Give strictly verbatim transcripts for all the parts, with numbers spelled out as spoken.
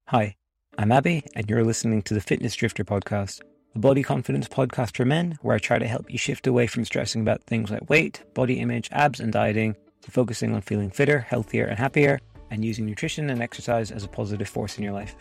Hi, I'm Abby, and you're listening to the Fitness Drifter podcast, a body confidence podcast for men where I try to help you shift away from stressing about things like weight, body image, abs, and dieting to focusing on feeling fitter, healthier, and happier, and using nutrition and exercise as a positive force in your life.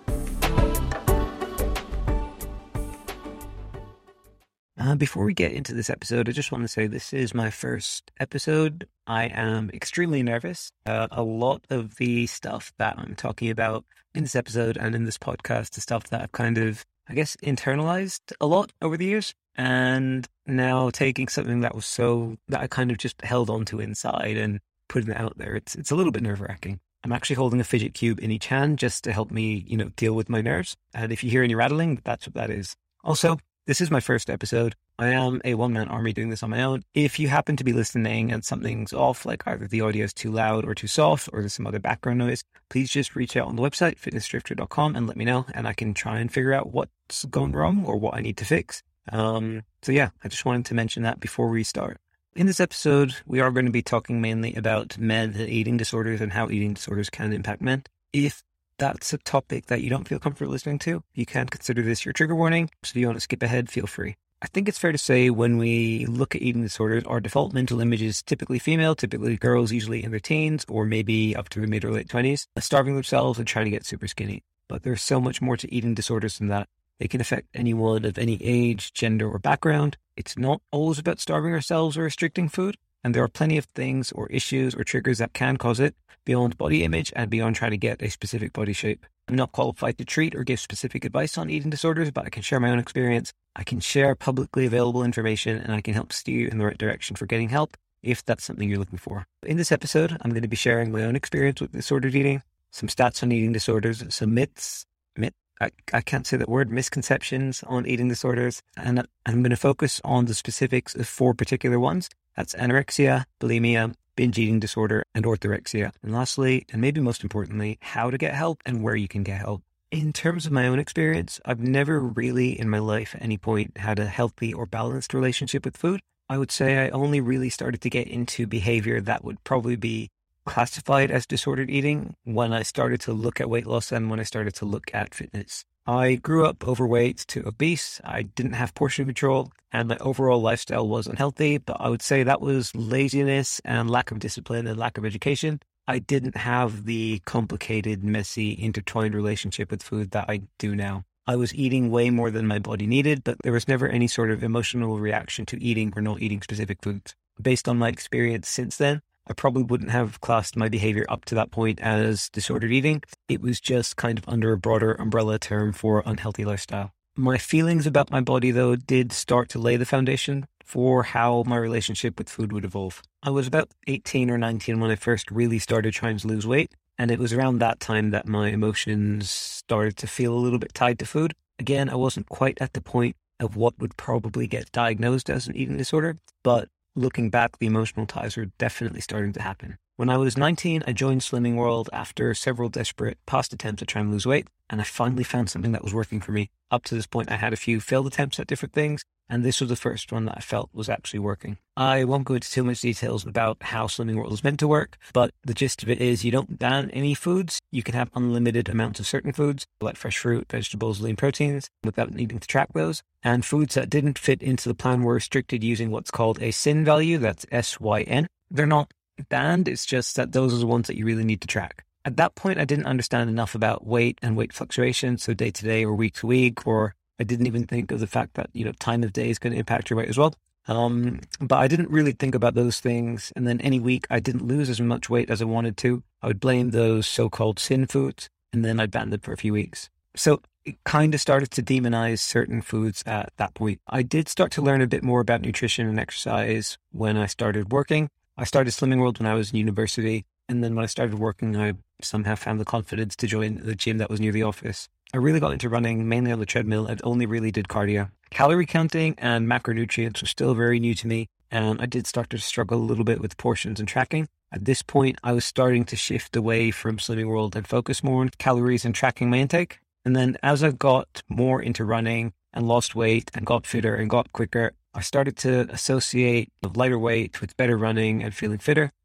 Uh, before we get into this episode, I just want to say this is my first episode. I am extremely nervous. Uh, a lot of the stuff that I'm talking about in this episode and in this podcast is stuff that I've kind of, I guess, internalized a lot over the years. And now taking something that was so, that I kind of just held on to inside and putting it out there, it's it's a little bit nerve-wracking. I'm actually holding a fidget cube in each hand just to help me, you know, deal with my nerves. And if you hear any rattling, that's what that is. Also, this is my first episode. I am a one-man army doing this on my own. If you happen to be listening and something's off, like either the audio is too loud or too soft or there's some other background noise, please just reach out on the website, fitness drifter dot com, and let me know, and I can try and figure out what's gone wrong or what I need to fix. Um, so yeah, I just wanted to mention that before we start. In this episode, we are going to be talking mainly about men and eating disorders and how eating disorders can impact men. If that's a topic that you don't feel comfortable listening to, you can consider this your trigger warning. So if you want to skip ahead, feel free. I think it's fair to say when we look at eating disorders, our default mental image is typically female, typically girls, usually in their teens or maybe up to their mid or late twenties, starving themselves and trying to get super skinny. But there's so much more to eating disorders than that. They can affect anyone of any age, gender, or background. It's not always about starving ourselves or restricting food. And there are plenty of things or issues or triggers that can cause it beyond body image and beyond trying to get a specific body shape. I'm not qualified to treat or give specific advice on eating disorders, but I can share my own experience. I can share publicly available information, and I can help steer you in the right direction for getting help if that's something you're looking for. In this episode, I'm going to be sharing my own experience with disordered eating, some stats on eating disorders, some myths, myth, I, I can't say that word, misconceptions on eating disorders, and I'm going to focus on the specifics of four particular ones. That's anorexia, bulimia, binge eating disorder, and orthorexia. And lastly, and maybe most importantly, how to get help and where you can get help. In terms of my own experience, I've never really in my life at any point had a healthy or balanced relationship with food. I would say I only really started to get into behavior that would probably be classified as disordered eating when I started to look at weight loss and when I started to look at fitness. I grew up overweight to obese. I didn't have portion control and my overall lifestyle was unhealthy, but I would say that was laziness and lack of discipline and lack of education. I didn't have the complicated, messy, intertwined relationship with food that I do now. I was eating way more than my body needed, but there was never any sort of emotional reaction to eating or not eating specific foods. Based on my experience since then, I probably wouldn't have classed my behavior up to that point as disordered eating. It was just kind of under a broader umbrella term for unhealthy lifestyle. My feelings about my body, though, did start to lay the foundation for how my relationship with food would evolve. I was about eighteen or nineteen when I first really started trying to lose weight. And it was around that time that my emotions started to feel a little bit tied to food. Again, I wasn't quite at the point of what would probably get diagnosed as an eating disorder, but looking back, the emotional ties were definitely starting to happen. When I was nineteen, I joined Slimming World after several desperate past attempts at trying to lose weight, and I finally found something that was working for me. Up to this point, I had a few failed attempts at different things, and this was the first one that I felt was actually working. I won't go into too much details about how Slimming World is meant to work, but the gist of it is you don't ban any foods. You can have unlimited amounts of certain foods, like fresh fruit, vegetables, lean proteins, without needing to track those. And foods that didn't fit into the plan were restricted using what's called a S Y N value, that's S Y N. They're not banned, it's just that those are the ones that you really need to track. At that point, I didn't understand enough about weight and weight fluctuation, so day to day or week to week, or I didn't even think of the fact that, you know, time of day is going to impact your weight as well. Um, but I didn't really think about those things. And then any week I didn't lose as much weight as I wanted to, I would blame those so-called S Y N foods, and then I'd ban them for a few weeks. So it kind of started to demonize certain foods at that point. I did start to learn a bit more about nutrition and exercise when I started working. I started Slimming World when I was in university. And then when I started working, I somehow found the confidence to join the gym that was near the office. I really got into running, mainly on the treadmill, and only really did cardio. Calorie counting and macronutrients were still very new to me, and I did start to struggle a little bit with portions and tracking. At this point, I was starting to shift away from Slimming World and focus more on calories and tracking my intake. And then as I got more into running and lost weight and got fitter and got quicker, I started to associate lighter weight with better running and feeling fitter.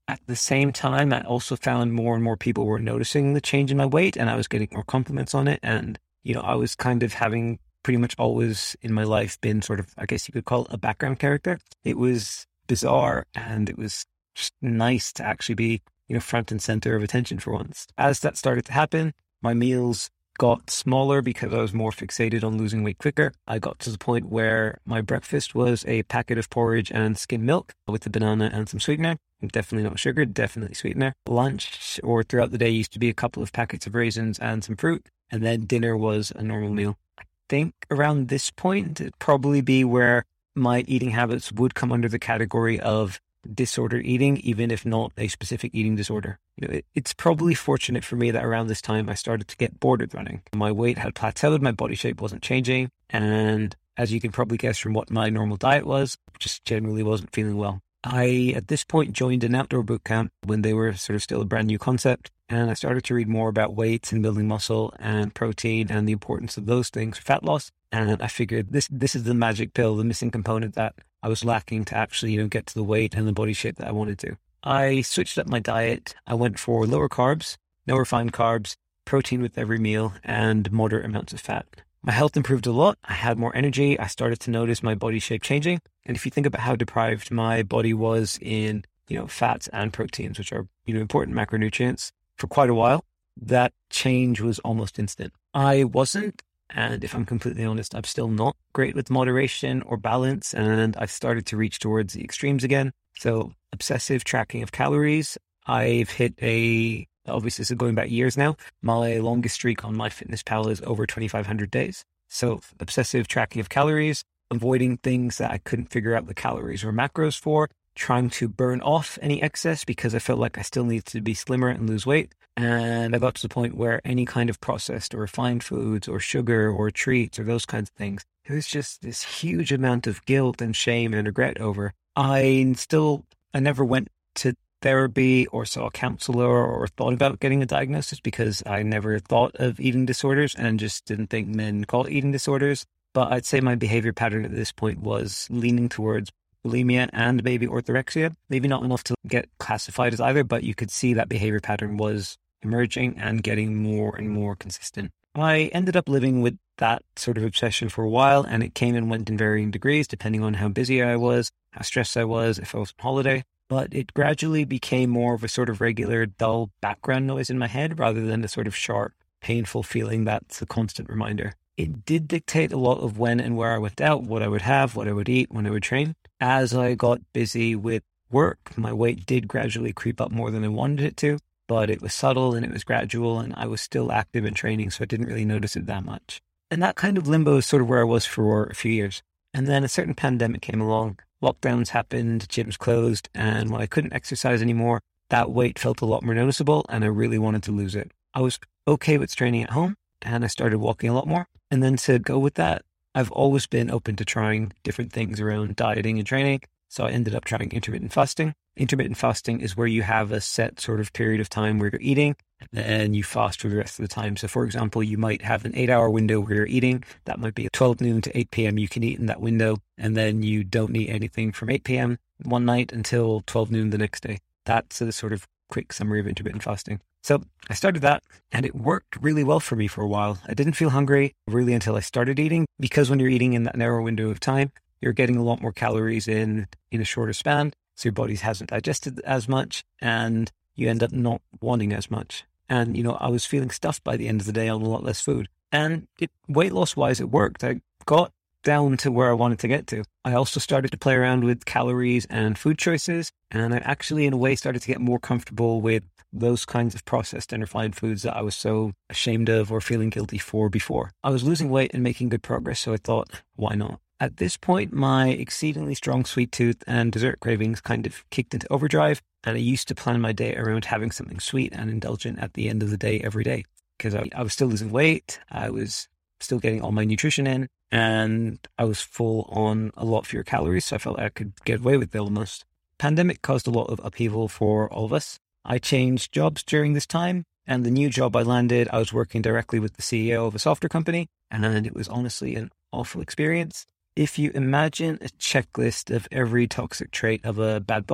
At the same time, I also found more and more people were noticing the change in my weight, and I was getting more compliments on it. And, you know, I was kind of having pretty much always in my life been sort of, I guess you could call it a background character. It was bizarre, and it was just nice to actually be, you know, front and center of attention for once. As that started to happen, my meals got smaller because I was more fixated on losing weight quicker. I got to the point where my breakfast was a packet of porridge and skim milk with a banana and some sweetener. Definitely not sugar, definitely sweetener. Lunch or throughout the day used to be a couple of packets of raisins and some fruit. And then dinner was a normal meal. I think around this point, it'd probably be where my eating habits would come under the category of disordered eating, even if not a specific eating disorder. You know, it, it's probably fortunate for me that around this time I started to get bored with running. My weight had plateaued, my body shape wasn't changing, and as you can probably guess from what my normal diet was, just generally wasn't feeling well. I, at this point, joined an outdoor boot camp when they were sort of still a brand new concept, and I started to read more about weights and building muscle and protein and the importance of those things for fat loss. And I figured this this is the magic pill, the missing component that I was lacking to actually, you know, get to the weight and the body shape that I wanted to. I switched up my diet. I went for lower carbs, no refined carbs, protein with every meal, and moderate amounts of fat. My health improved a lot. I had more energy. I started to notice my body shape changing. And if you think about how deprived my body was in, you know, fats and proteins, which are, you know, important macronutrients, for quite a while, that change was almost instant. I wasn't, and if I'm completely honest, I'm still not great with moderation or balance, and I've started to reach towards the extremes again. So obsessive tracking of calories. I've hit a, obviously this is going back years now, my longest streak on MyFitnessPal is over twenty-five hundred days. So obsessive tracking of calories, avoiding things that I couldn't figure out the calories or macros for, trying to burn off any excess because I felt like I still needed to be slimmer and lose weight. And I got to the point where any kind of processed or refined foods or sugar or treats or those kinds of things, it was just this huge amount of guilt and shame and regret over. I still, I never went to therapy or saw a counselor or thought about getting a diagnosis because I never thought of eating disorders and just didn't think men call it eating disorders. But I'd say my behavior pattern at this point was leaning towards bulimia and maybe orthorexia. Maybe not enough to get classified as either, but you could see that behavior pattern was emerging and getting more and more consistent. I ended up living with that sort of obsession for a while, and it came and went in varying degrees depending on how busy I was, how stressed I was, if I was on holiday. But it gradually became more of a sort of regular, dull background noise in my head rather than a sort of sharp, painful feeling that's a constant reminder. It did dictate a lot of when and where I went out, what I would have, what I would eat, when I would train. As I got busy with work, my weight did gradually creep up more than I wanted it to, but it was subtle and it was gradual and I was still active in training, so I didn't really notice it that much. And that kind of limbo is sort of where I was for a few years. And then a certain pandemic came along, lockdowns happened, gyms closed, and when I couldn't exercise anymore, that weight felt a lot more noticeable and I really wanted to lose it. I was okay with training at home and I started walking a lot more. And then to go with that, I've always been open to trying different things around dieting and training. So I ended up trying intermittent fasting. Intermittent fasting is where you have a set sort of period of time where you're eating and then you fast for the rest of the time. So for example, you might have an eight hour window where you're eating. That might be twelve noon to eight p.m. You can eat in that window. And then you don't eat anything from eight p.m. one night until twelve noon the next day. That's a sort of quick summary of intermittent fasting. So I started that and it worked really well for me for a while. I didn't feel hungry really until I started eating, because when you're eating in that narrow window of time, you're getting a lot more calories in, in a shorter span. So your body hasn't digested as much and you end up not wanting as much. And, you know, I was feeling stuffed by the end of the day on a lot less food. And it, weight loss wise, it worked. I got down to where I wanted to get to. I also started to play around with calories and food choices. And I actually, in a way, started to get more comfortable with those kinds of processed and refined foods that I was so ashamed of or feeling guilty for before. I was losing weight and making good progress. So I thought, why not? At this point, my exceedingly strong sweet tooth and dessert cravings kind of kicked into overdrive. And I used to plan my day around having something sweet and indulgent at the end of the day every day. Because I, I was still losing weight. I was still getting all my nutrition in. And I was full on a lot fewer calories. So I felt like I could get away with it almost. Pandemic caused a lot of upheaval for all of us. I changed jobs during this time. And the new job I landed, I was working directly with the C E O of a software company. And it was honestly an awful experience. If you imagine a checklist of every toxic trait of a bad boss,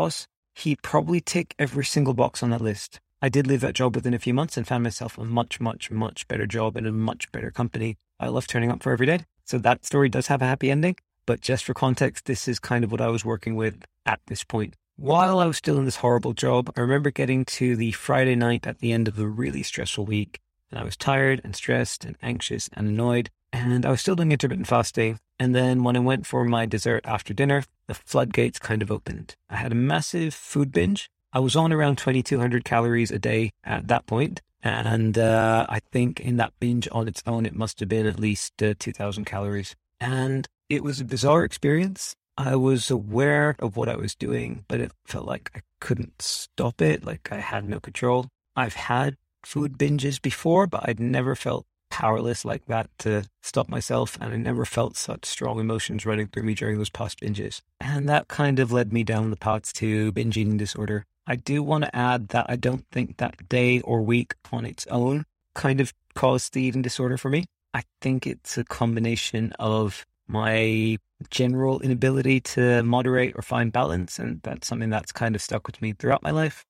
he'd probably tick every single box on that list. I did leave that job within a few months and found myself a much, much, much better job in a much better company I love turning up for every day. So that story does have a happy ending. But just for context, this is kind of what I was working with at this point. While I was still in this horrible job, I remember getting to the Friday night at the end of a really stressful week. And I was tired and stressed and anxious and annoyed. And I was still doing intermittent fasting. And then when I went for my dessert after dinner, the floodgates kind of opened. I had a massive food binge. I was on around twenty-two hundred calories a day at that point. And uh, I think in that binge on its own, it must have been at least uh, two thousand calories. And it was a bizarre experience. I was aware of what I was doing, but it felt like I couldn't stop it, like I had no control. I've had food binges before, but I'd never felt powerless like that to stop myself, and I never felt such strong emotions running through me during those past binges. And that kind of led me down the path to binge eating disorder. I do want to add that I don't think that day or week on its own kind of caused the eating disorder for me. I think it's a combination of my general inability to moderate or find balance, and that's something that's kind of stuck with me throughout my life.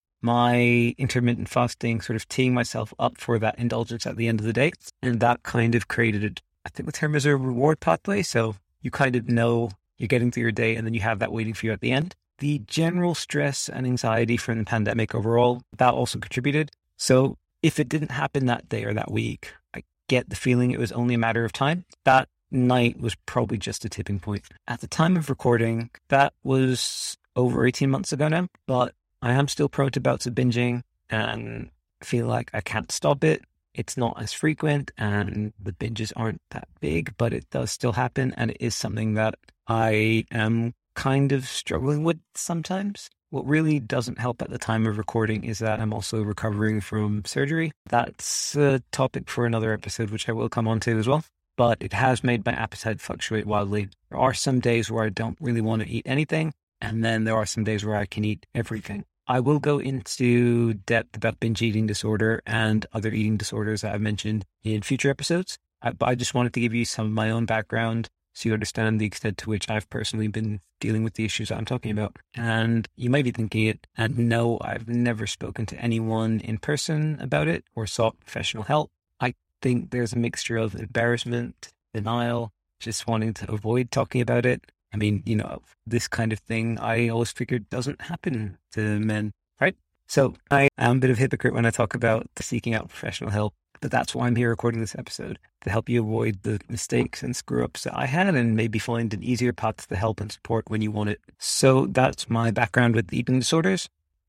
My intermittent fasting, sort of teeing myself up for that indulgence at the end of the day, and that kind of created, I think the term is a reward pathway, so you kind of know you're getting through your day and then you have that waiting for you at the end. The general stress and anxiety from the pandemic overall, that also contributed. So if it didn't happen that day or that week, I get the feeling it was only a matter of time. That night was probably just a tipping point. At the time of recording, that was over eighteen months ago now, but I am still prone to bouts of binging and feel like I can't stop it. It's not as frequent and the binges aren't that big, but it does still happen. And it is something that I am kind of struggling with sometimes. What really doesn't help at the time of recording is that I'm also recovering from surgery. That's a topic for another episode, which I will come on to as well. But it has made my appetite fluctuate wildly. There are some days where I don't really want to eat anything, and then there are some days where I can eat everything. I will go into depth about binge eating disorder and other eating disorders that I've mentioned in future episodes, I, but I just wanted to give you some of my own background so you understand the extent to which I've personally been dealing with the issues that I'm talking about. And you might be thinking it, and no, I've never spoken to anyone in person about it or sought professional help. I think there's a mixture of embarrassment, denial, just wanting to avoid talking about it. I mean, you know, this kind of thing I always figured doesn't happen to men, right? So I am a bit of a hypocrite when I talk about seeking out professional help, but that's why I'm here recording this episode, to help you avoid the mistakes and screw-ups that I had and maybe find an easier path to help and support when you want it. So that's my background with eating disorders.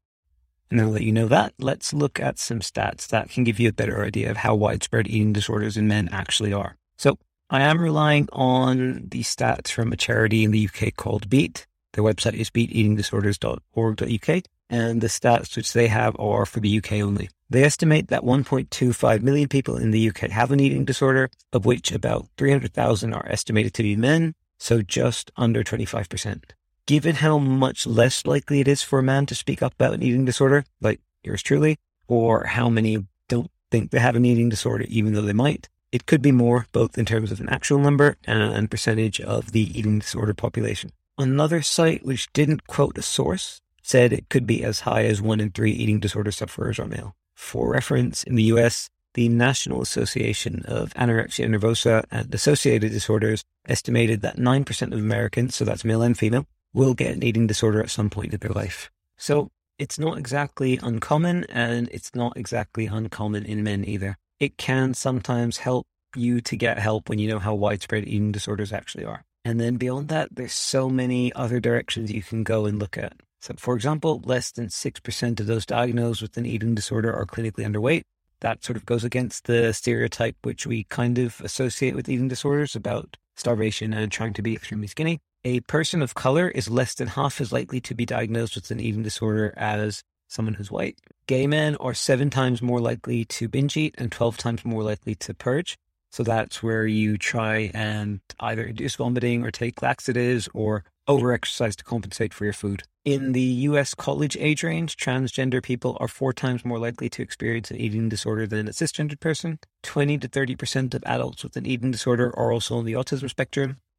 And now that you know that, let's look at some stats that can give you a better idea of how widespread eating disorders in men actually are. So I am relying on the stats from a charity in the U K called Beat. Their website is beat eating disorders dot org dot U K, and the stats which they have are for the U K only. They estimate that one point two five million people in the U K have an eating disorder, of which about three hundred thousand are estimated to be men, so just under twenty-five percent. Given how much less likely it is for a man to speak up about an eating disorder, like yours truly, or how many don't think they have an eating disorder even though they might, it could be more, both in terms of an actual number and percentage of the eating disorder population. Another site, which didn't quote a source, said it could be as high as one in three eating disorder sufferers are male. For reference, in the U S, the National Association of Anorexia Nervosa and Associated Disorders estimated that nine percent of Americans, so that's male and female, will get an eating disorder at some point in their life. So it's not exactly uncommon, and it's not exactly uncommon in men either. It can sometimes help you to get help when you know how widespread eating disorders actually are. And then beyond that, there's so many other directions you can go and look at. So, for example, less than six percent of those diagnosed with an eating disorder are clinically underweight. That sort of goes against the stereotype which we kind of associate with eating disorders about starvation and trying to be extremely skinny. A person of color is less than half as likely to be diagnosed with an eating disorder as someone who's white. Gay men are seven times more likely to binge eat and twelve times more likely to purge. So that's where you try and either induce vomiting or take laxatives or over-exercise to compensate for your food. In the U S college age range, transgender people are four times more likely to experience an eating disorder than a cisgendered person. twenty to thirty percent of adults with an eating disorder are also on the autism spectrum.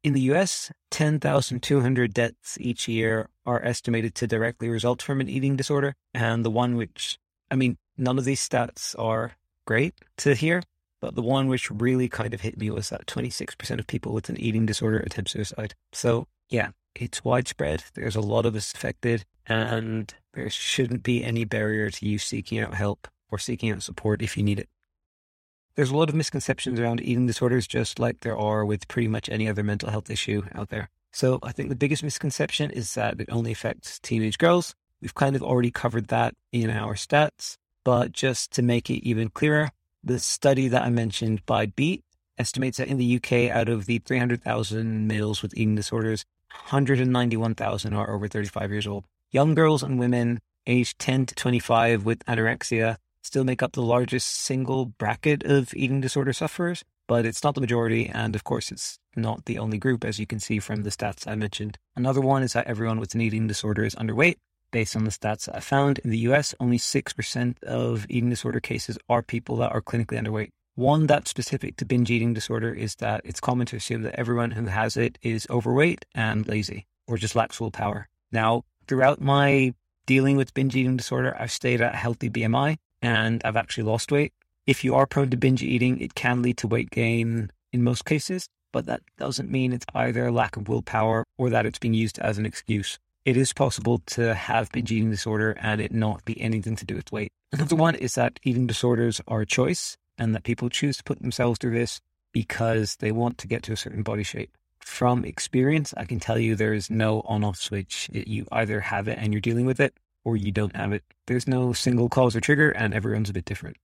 In the U S, ten thousand two hundred deaths each year are estimated to directly result from an eating disorder. And the one which, I mean, none of these stats are great to hear, but the one which really kind of hit me was that twenty-six percent of people with an eating disorder attempt suicide. So yeah, it's widespread. There's a lot of us affected, and there shouldn't be any barrier to you seeking out help or seeking out support if you need it. There's a lot of misconceptions around eating disorders, just like there are with pretty much any other mental health issue out there. So I think the biggest misconception is that it only affects teenage girls. We've kind of already covered that in our stats, but just to make it even clearer, the study that I mentioned by Beat estimates that in the U K, out of the three hundred thousand males with eating disorders, one hundred ninety-one thousand are over thirty-five years old. Young girls and women aged ten to twenty-five with anorexia still make up the largest single bracket of eating disorder sufferers, but it's not the majority, and of course it's not the only group, as you can see from the stats I mentioned. Another one is that everyone with an eating disorder is underweight. Based on the stats that I found, in the U S, only six percent of eating disorder cases are people that are clinically underweight. One that's specific to binge eating disorder is that it's common to assume that everyone who has it is overweight and lazy, or just lacks willpower. Now, throughout my dealing with binge eating disorder, I've stayed at a healthy B M I, and I've actually lost weight. If you are prone to binge eating, it can lead to weight gain in most cases, but that doesn't mean it's either a lack of willpower or that it's being used as an excuse. It is possible to have binge eating disorder and it not be anything to do with weight. Another one is that eating disorders are a choice, and that people choose to put themselves through this because they want to get to a certain body shape. From experience, I can tell you there is no on-off switch. It, you either have it and you're dealing with it, or you don't have it. There's no single cause or trigger, and everyone's a bit different.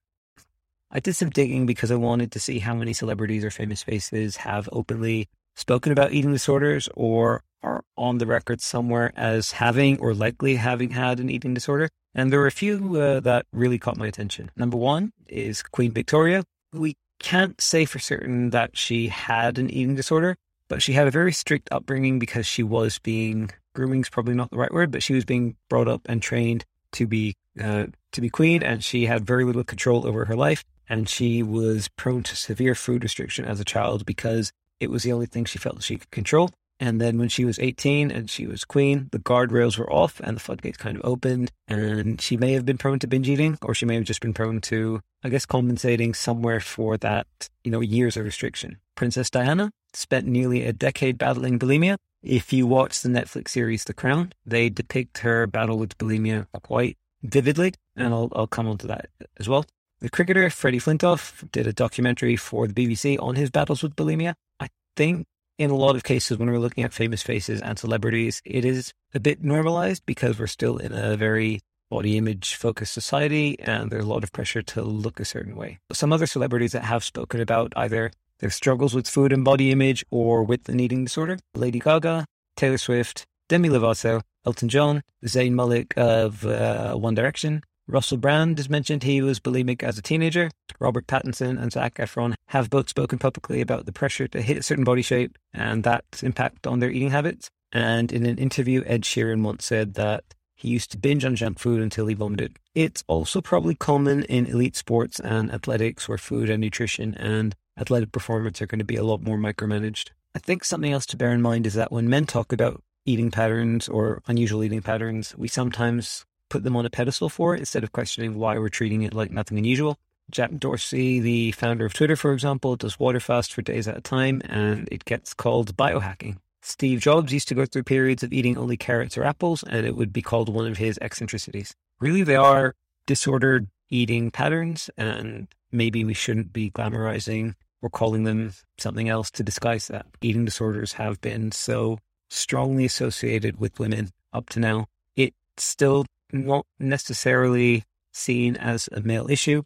I did some digging because I wanted to see how many celebrities or famous faces have openly spoken about eating disorders or are on the record somewhere as having or likely having had an eating disorder. And there were a few uh, that really caught my attention. Number one is Queen Victoria. We can't say for certain that she had an eating disorder, but she had a very strict upbringing because she was being, grooming is probably not the right word, but she was being brought up and trained to be uh, to be queen, and she had very little control over her life. And she was prone to severe food restriction as a child because it was the only thing she felt she could control. And then when she was eighteen and she was queen, the guardrails were off and the floodgates kind of opened, and she may have been prone to binge eating, or she may have just been prone to, I guess, compensating somewhere for that, you know, years of restriction. Princess Diana spent nearly a decade battling bulimia. If you watch the Netflix series The Crown, they depict her battle with bulimia quite vividly, and I'll, I'll come on to that as well. The cricketer Freddie Flintoff did a documentary for the B B C on his battles with bulimia. I think in a lot of cases, when we're looking at famous faces and celebrities, it is a bit normalized because we're still in a very body image focused society, and there's a lot of pressure to look a certain way. Some other celebrities that have spoken about either their struggles with food and body image or with an eating disorder: Lady Gaga, Taylor Swift, Demi Lovato, Elton John, Zayn Malik of uh, One Direction. Russell Brand is mentioned. He was bulimic as a teenager. Robert Pattinson and Zac Efron have both spoken publicly about the pressure to hit a certain body shape and that impact on their eating habits. And in an interview, Ed Sheeran once said that he used to binge on junk food until he vomited. It's also probably common in elite sports and athletics, where food and nutrition and athletic performance are going to be a lot more micromanaged. I think something else to bear in mind is that when men talk about eating patterns or unusual eating patterns, we sometimes put them on a pedestal for it instead of questioning why we're treating it like nothing unusual. Jack Dorsey, the founder of Twitter, for example, does water fast for days at a time, and it gets called biohacking. Steve Jobs used to go through periods of eating only carrots or apples, and it would be called one of his eccentricities. Really, they are disordered eating patterns, and maybe we shouldn't be glamorizing or calling them something else to disguise that. Eating disorders have been so strongly associated with women up to now. It's still not necessarily seen as a male issue,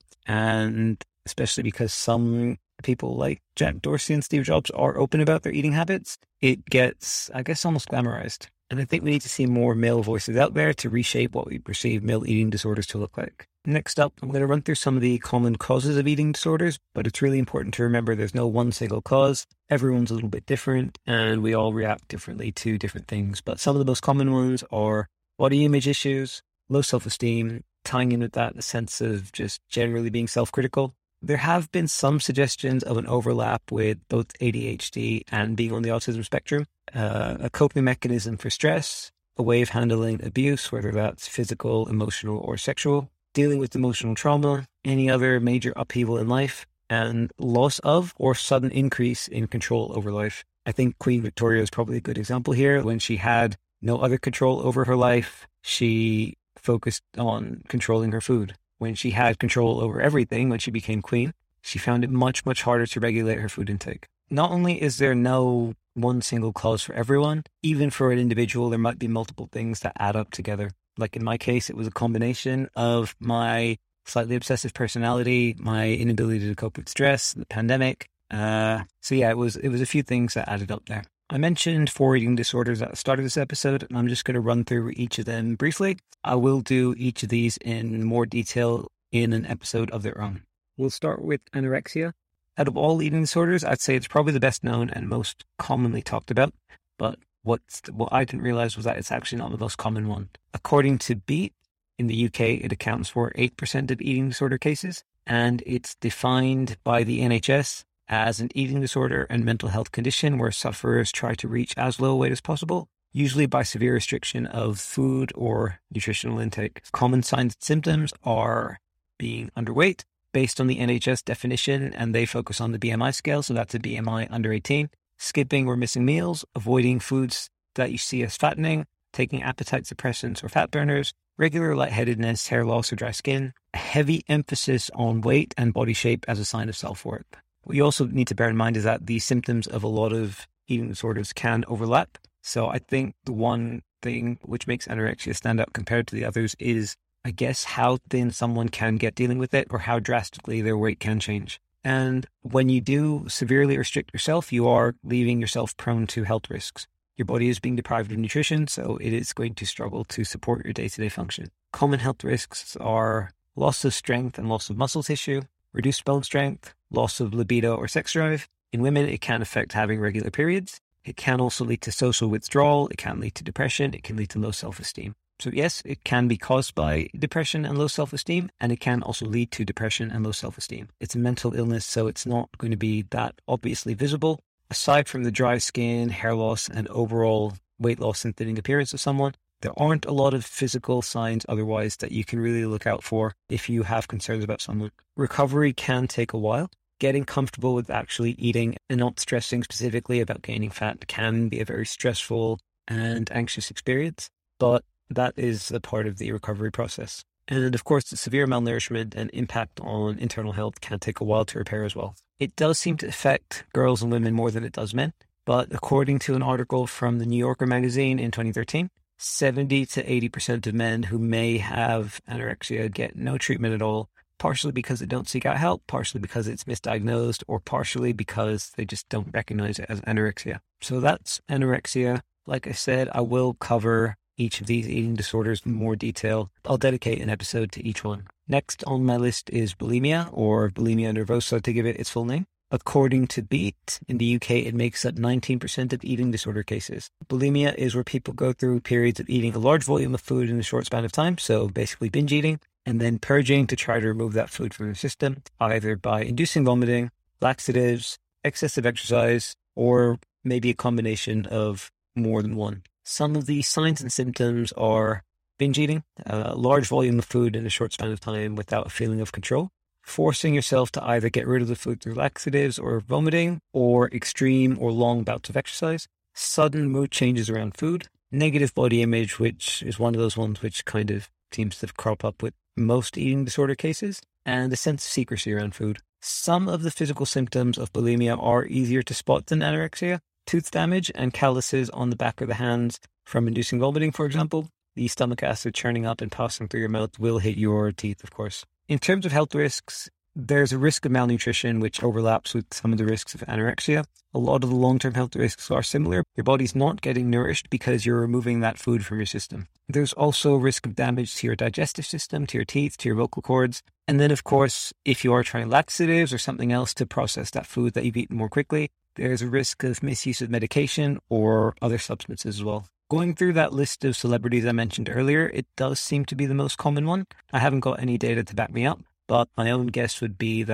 and especially because some people like Jack Dorsey and Steve Jobs are open about their eating habits, it gets, I guess, almost glamorized. And I think we need to see more male voices out there to reshape what we perceive male eating disorders to look like. Next up, I'm going to run through some of the common causes of eating disorders, but it's really important to remember there's no one single cause. Everyone's a little bit different, and we all react differently to different things. But some of the most common ones are body image issues, low self-esteem, tying in with that the sense of just generally being self-critical, There have been some suggestions of an overlap with both A D H D and being on the autism spectrum, uh, a coping mechanism for stress, a way of handling abuse, whether that's physical, emotional, or sexual, dealing with emotional trauma, any other major upheaval in life, and loss of or sudden increase in control over life. I think Queen Victoria is probably a good example here. When she had no other control over her life, she focused on controlling her food. When she had control over everything, when she became queen, she found it much, much harder to regulate her food intake. Not only is there no one single cause for everyone, even for an individual, there might be multiple things that add up together. Like in my case, it was a combination of my slightly obsessive personality, my inability to cope with stress, the pandemic. Uh, so yeah, it was it was a few things that added up there. I mentioned four eating disorders at the start of this episode, and I'm just going to run through each of them briefly. I will do each of these in more detail in an episode of their own. We'll start with anorexia. Out of all eating disorders, I'd say it's probably the best known and most commonly talked about. But what's, what I didn't realize was that it's actually not the most common one. According to Beat, in the U K, it accounts for eight percent of eating disorder cases, and it's defined by the N H S as an eating disorder and mental health condition where sufferers try to reach as low a weight as possible, usually by severe restriction of food or nutritional intake. Common signs and symptoms are being underweight based on the N H S definition, and they focus on the B M I scale, so that's a B M I under eighteen, skipping or missing meals, avoiding foods that you see as fattening, taking appetite suppressants or fat burners, regular lightheadedness, hair loss or dry skin, a heavy emphasis on weight and body shape as a sign of self-worth. What you also need to bear in mind is that the symptoms of a lot of eating disorders can overlap. So I think the one thing which makes anorexia stand out compared to the others is, I guess, how thin someone can get dealing with it or how drastically their weight can change. And when you do severely restrict yourself, you are leaving yourself prone to health risks. Your body is being deprived of nutrition, so it is going to struggle to support your day-to-day function. Common health risks are loss of strength and loss of muscle tissue, reduced bone strength, loss of libido or sex drive. In women, it can affect having regular periods. It can also lead to social withdrawal. It can lead to depression. It can lead to low self-esteem. So yes, it can be caused by depression and low self-esteem, and it can also lead to depression and low self-esteem. It's a mental illness, so it's not going to be that obviously visible. Aside from the dry skin, hair loss, and overall weight loss and thinning appearance of someone, there aren't a lot of physical signs otherwise that you can really look out for if you have concerns about someone. Recovery can take a while. Getting comfortable with actually eating and not stressing specifically about gaining fat can be a very stressful and anxious experience, but that is a part of the recovery process. And of course, the severe malnourishment and impact on internal health can take a while to repair as well. It does seem to affect girls and women more than it does men, but according to an article from the New Yorker magazine in twenty thirteen, seventy to eighty percent of men who may have anorexia get no treatment at all, partially because they don't seek out help, partially because it's misdiagnosed, or partially because they just don't recognize it as anorexia. So that's anorexia. Like I said, I will cover each of these eating disorders in more detail. I'll dedicate an episode to each one. Next on my list is bulimia, or bulimia nervosa to give it its full name. According to Beat, in the U K, it makes up nineteen percent of eating disorder cases. Bulimia is where people go through periods of eating a large volume of food in a short span of time, so basically binge eating, and then purging to try to remove that food from the system, either by inducing vomiting, laxatives, excessive exercise, or maybe a combination of more than one. Some of the signs and symptoms are binge eating, a large volume of food in a short span of time without a feeling of control, forcing yourself to either get rid of the food through laxatives or vomiting, or extreme or long bouts of exercise, sudden mood changes around food, negative body image, which is one of those ones which kind of seems to crop up with most eating disorder cases, and a sense of secrecy around food. Some of the physical symptoms of bulimia are easier to spot than anorexia. Tooth damage and calluses on the back of the hands from inducing vomiting, for example. The stomach acid churning up and passing through your mouth will hit your teeth, of course. In terms of health risks, there's a risk of malnutrition, which overlaps with some of the risks of anorexia. A lot of the long-term health risks are similar. Your body's not getting nourished because you're removing that food from your system. There's also a risk of damage to your digestive system, to your teeth, to your vocal cords. And then, of course, if you are trying laxatives or something else to process that food that you've eaten more quickly, there's a risk of misuse of medication or other substances as well. Going through that list of celebrities I mentioned earlier, it does seem to be the most common one. I haven't got any data to back me up, but my own guess would be that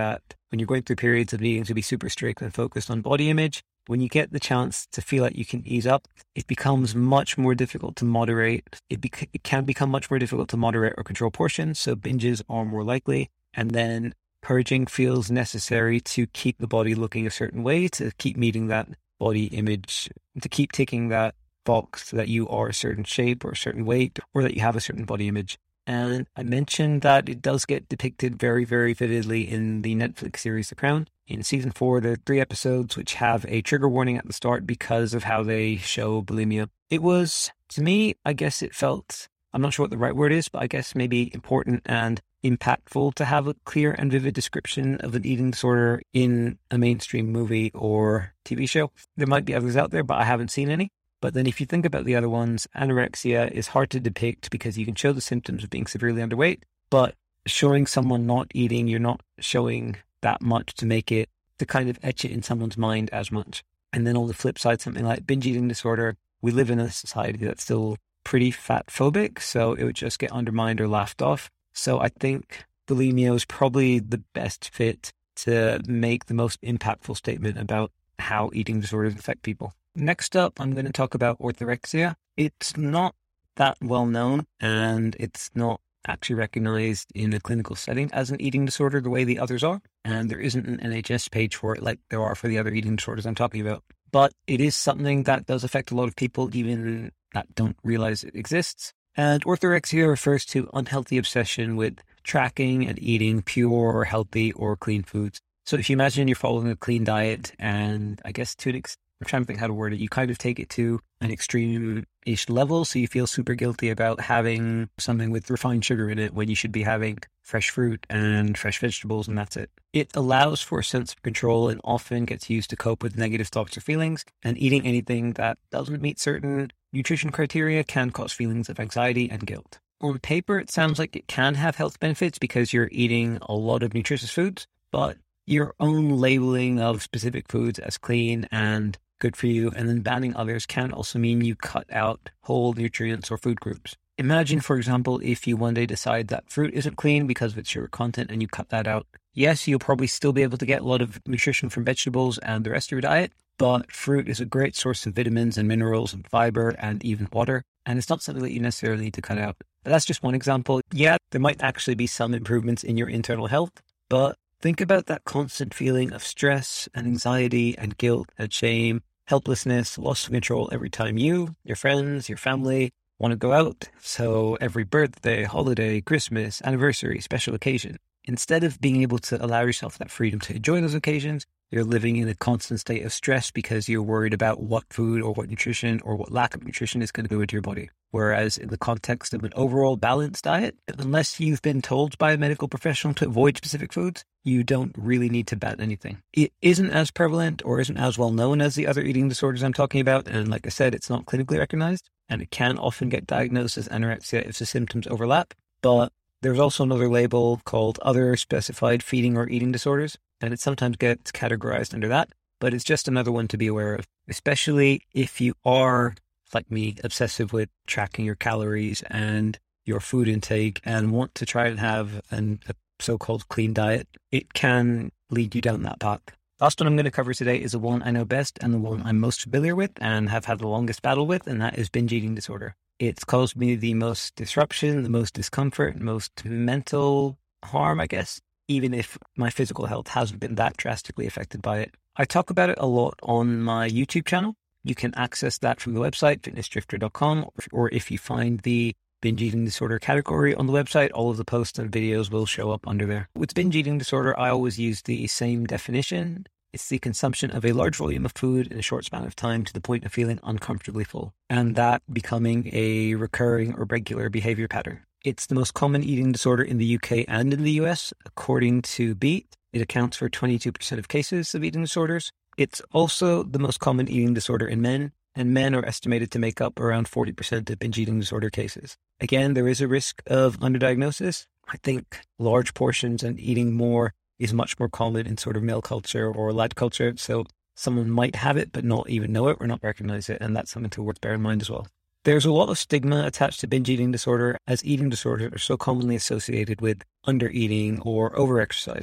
when you're going through periods of needing to be super strict and focused on body image, when you get the chance to feel like you can ease up, it becomes much more difficult to moderate. It, bec- it can become much more difficult to moderate or control portions, so binges are more likely. And then purging feels necessary to keep the body looking a certain way, to keep meeting that body image, to keep ticking that box that you are a certain shape or a certain weight, or that you have a certain body image. And I mentioned that it does get depicted very, very vividly in the Netflix series The Crown. In season four, there are three episodes which have a trigger warning at the start because of how they show bulimia. It was, to me, I guess it felt, I'm not sure what the right word is, but I guess maybe important and impactful to have a clear and vivid description of an eating disorder in a mainstream movie or T V show. There might be others out there, but I haven't seen any. But then if you think about the other ones, anorexia is hard to depict because you can show the symptoms of being severely underweight, but showing someone not eating, you're not showing that much to make it, to kind of etch it in someone's mind as much. And then on the flip side, something like binge eating disorder, we live in a society that's still pretty fat phobic, so it would just get undermined or laughed off. So I think bulimia is probably the best fit to make the most impactful statement about how eating disorders affect people. Next up, I'm going to talk about orthorexia. It's not that well known, and it's not actually recognized in a clinical setting as an eating disorder the way the others are. And there isn't an N H S page for it like there are for the other eating disorders I'm talking about. But it is something that does affect a lot of people, even that don't realize it exists. And orthorexia refers to unhealthy obsession with tracking and eating pure or healthy or clean foods. So if you imagine you're following a clean diet, and I guess to an extent, I'm trying to think how to word it, you kind of take it to an extreme-ish level, so you feel super guilty about having something with refined sugar in it when you should be having fresh fruit and fresh vegetables, and that's it. It allows for a sense of control and often gets used to cope with negative thoughts or feelings, and eating anything that doesn't meet certain nutrition criteria can cause feelings of anxiety and guilt. On paper, it sounds like it can have health benefits because you're eating a lot of nutritious foods, but your own labeling of specific foods as clean and good for you, and then banning others can also mean you cut out whole nutrients or food groups. Imagine, for example, if you one day decide that fruit isn't clean because of its sugar content and you cut that out. Yes, you'll probably still be able to get a lot of nutrition from vegetables and the rest of your diet, but fruit is a great source of vitamins and minerals and fiber and even water, and it's not something that you necessarily need to cut out. But that's just one example. Yeah, there might actually be some improvements in your internal health, but think about that constant feeling of stress and anxiety and guilt and shame, helplessness, loss of control every time you, your friends, your family want to go out. So every birthday, holiday, Christmas, anniversary, special occasion, instead of being able to allow yourself that freedom to enjoy those occasions, you're living in a constant state of stress because you're worried about what food or what nutrition or what lack of nutrition is going to go into your body. Whereas in the context of an overall balanced diet, unless you've been told by a medical professional to avoid specific foods, you don't really need to ban anything. It isn't as prevalent or isn't as well known as the other eating disorders I'm talking about. And like I said, it's not clinically recognized, and it can often get diagnosed as anorexia if the symptoms overlap. But there's also another label called other specified feeding or eating disorders, and it sometimes gets categorized under that. But it's just another one to be aware of, especially if you are, like me, obsessive with tracking your calories and your food intake and want to try and have an, a so-called clean diet. It can lead you down that path. The last one I'm going to cover today is the one I know best and the one I'm most familiar with and have had the longest battle with, and that is binge eating disorder. It's caused me the most disruption, the most discomfort, most mental harm, I guess, even if my physical health hasn't been that drastically affected by it. I talk about it a lot on my YouTube channel. You can access that from the website, fitness drifter dot com, or if you find the binge eating disorder category on the website, all of the posts and videos will show up under there. With binge eating disorder, I always use the same definition. It's the consumption of a large volume of food in a short span of time to the point of feeling uncomfortably full, and that becoming a recurring or regular behavior pattern. It's the most common eating disorder in the U K and in the U S. According to Beat, it accounts for twenty-two percent of cases of eating disorders. It's also the most common eating disorder in men, and men are estimated to make up around forty percent of binge eating disorder cases. Again, there is a risk of underdiagnosis. I think large portions and eating more is much more common in sort of male culture or lad culture. So someone might have it, but not even know it or not recognize it. And that's something to worth bear in mind as well. There's a lot of stigma attached to binge eating disorder, as eating disorders are so commonly associated with under-eating or over-exercising.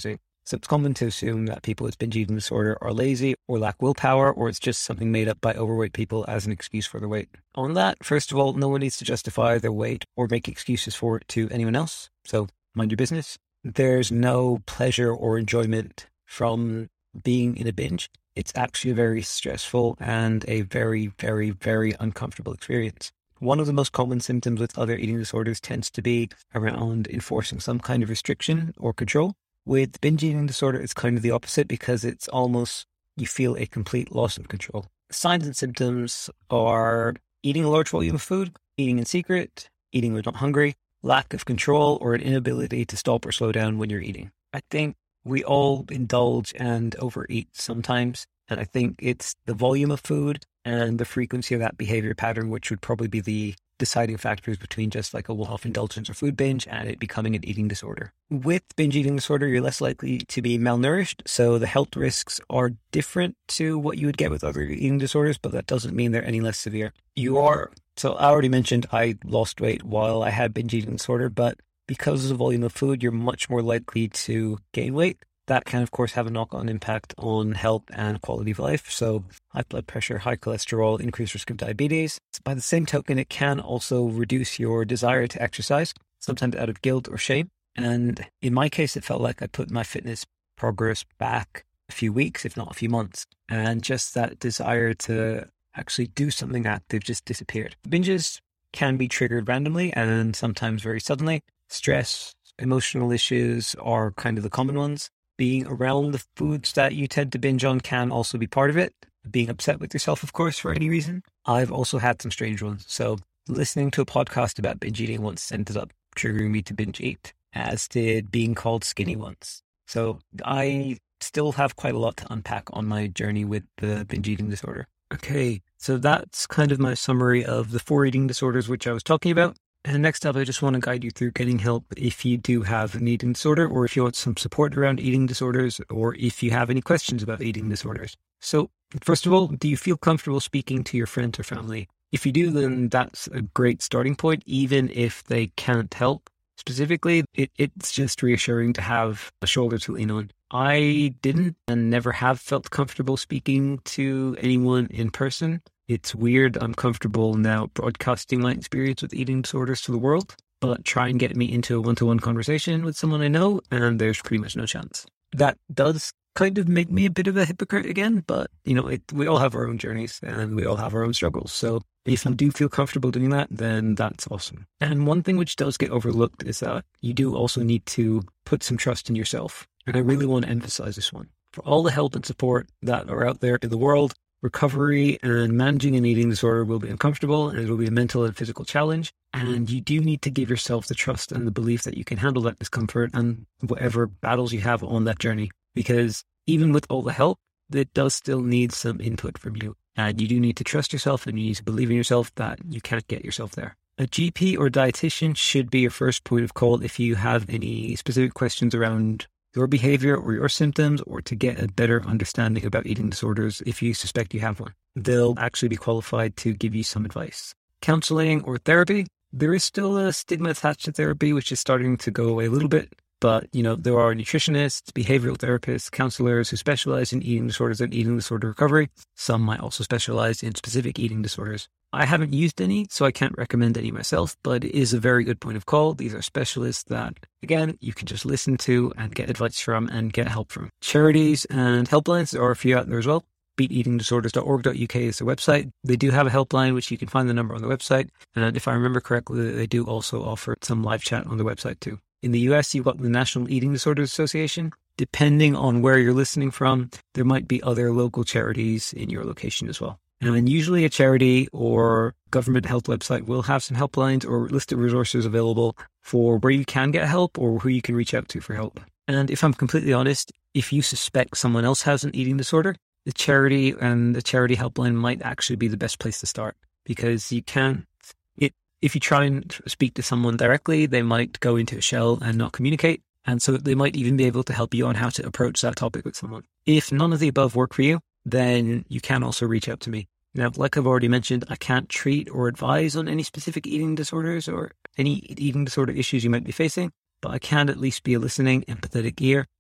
So it's common to assume that people with binge eating disorder are lazy or lack willpower, or it's just something made up by overweight people as an excuse for their weight. On that, first of all, no one needs to justify their weight or make excuses for it to anyone else. So mind your business. There's no pleasure or enjoyment from being in a binge. It's actually a very stressful and a very, very, very uncomfortable experience. One of the most common symptoms with other eating disorders tends to be around enforcing some kind of restriction or control. With binge eating disorder, it's kind of the opposite because it's almost, you feel a complete loss of control. Signs and symptoms are eating a large volume of food, eating in secret, eating when not hungry, lack of control, or an inability to stop or slow down when you're eating. I think we all indulge and overeat sometimes, and I think it's the volume of food and the frequency of that behavior pattern, which would probably be the deciding factors between just like a one-off indulgence or food binge and it becoming an eating disorder. With binge eating disorder, you're less likely to be malnourished, so the health risks are different to what you would get with other eating disorders, but that doesn't mean they're any less severe. You are, so I already mentioned I lost weight while I had binge eating disorder, but because of the volume of food, you're much more likely to gain weight. That can, of course, have a knock-on impact on health and quality of life. So high blood pressure, high cholesterol, increased risk of diabetes. By the same token, it can also reduce your desire to exercise, sometimes out of guilt or shame. And in my case, it felt like I put my fitness progress back a few weeks, if not a few months. And just that desire to actually do something active just disappeared. Binges can be triggered randomly and sometimes very suddenly. Stress, emotional issues are kind of the common ones. Being around the foods that you tend to binge on can also be part of it. Being upset with yourself, of course, for any reason. I've also had some strange ones. So listening to a podcast about binge eating once ended up triggering me to binge eat, as did being called skinny once. So I still have quite a lot to unpack on my journey with the binge eating disorder. Okay, so that's kind of my summary of the four eating disorders which I was talking about. And next up, I just want to guide you through getting help if you do have an eating disorder, or if you want some support around eating disorders, or if you have any questions about eating disorders. So first of all, do you feel comfortable speaking to your friends or family? If you do, then that's a great starting point, even if they can't help. Specifically, it, it's just reassuring to have a shoulder to lean on. I didn't and never have felt comfortable speaking to anyone in person. It's weird. I'm comfortable now broadcasting my experience with eating disorders to the world, but try and get me into a one-to-one conversation with someone I know, and there's pretty much no chance. That does kind of make me a bit of a hypocrite again, but you know, it, we all have our own journeys and we all have our own struggles. So if you do feel comfortable doing that, then that's awesome. And one thing which does get overlooked is that you do also need to put some trust in yourself. And I really want to emphasize this one. For all the help and support that are out there in the world, recovery and managing an eating disorder will be uncomfortable, and it will be a mental and physical challenge. And you do need to give yourself the trust and the belief that you can handle that discomfort and whatever battles you have on that journey. Because even with all the help, it does still need some input from you. And you do need to trust yourself, and you need to believe in yourself that you can't get yourself there. A G P or dietitian should be your first point of call if you have any specific questions around your behavior or your symptoms, or to get a better understanding about eating disorders if you suspect you have one. They'll actually be qualified to give you some advice. Counseling or therapy, there is still a stigma attached to therapy, which is starting to go away a little bit. But, you know, there are nutritionists, behavioral therapists, counselors who specialize in eating disorders and eating disorder recovery. Some might also specialize in specific eating disorders. I haven't used any, so I can't recommend any myself, but it is a very good point of call. These are specialists that, again, you can just listen to and get advice from and get help from. Charities and helplines, there are a few out there as well. beat eating disorders dot org dot U K is the website. They do have a helpline, which you can find the number on the website. And if I remember correctly, they do also offer some live chat on the website too. In the U S, you've got the National Eating Disorders Association. Depending on where you're listening from, there might be other local charities in your location as well. And usually a charity or government health website will have some helplines or listed resources available for where you can get help or who you can reach out to for help. And if I'm completely honest, if you suspect someone else has an eating disorder, the charity and the charity helpline might actually be the best place to start, because you can't, it, if you try and speak to someone directly, they might go into a shell and not communicate. And so they might even be able to help you on how to approach that topic with someone. If none of the above work for you, then you can also reach out to me. Now, like I've already mentioned, I can't treat or advise on any specific eating disorders or any eating disorder issues you might be facing, but I can at least be a listening, empathetic ear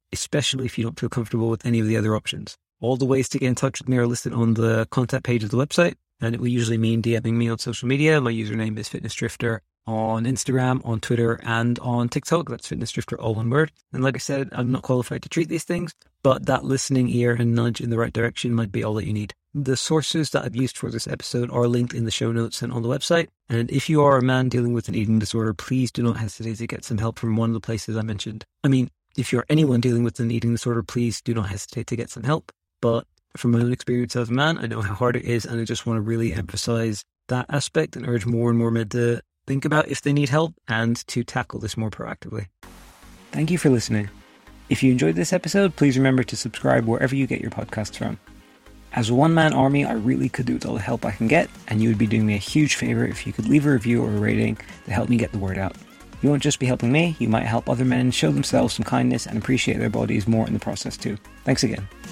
especially if you don't feel comfortable with any of the other options. All the ways to get in touch with me are listed on the contact page of the website, and it will usually mean DMing me on social media. My username is Fitness Drifter on Instagram, on Twitter, and on TikTok. That's Fitness Drifter, all one word. And like I said, I'm not qualified to treat these things, but that listening ear and nudge in the right direction might be all that you need. The sources that I've used for this episode are linked in the show notes and on the website. And if you are a man dealing with an eating disorder, please do not hesitate to get some help from one of the places I mentioned. I mean, if you're anyone dealing with an eating disorder, please do not hesitate to get some help. But from my own experience as a man, I know how hard it is, and I just want to really emphasize that aspect and urge more and more men to think about if they need help and to tackle this more proactively. Thank you for listening. If you enjoyed this episode, please remember to subscribe wherever you get your podcasts from. As a one-man army, I really could do with all the help I can get, and you would be doing me a huge favor if you could leave a review or a rating to help me get the word out. You won't just be helping me, you might help other men show themselves some kindness and appreciate their bodies more in the process too. Thanks again.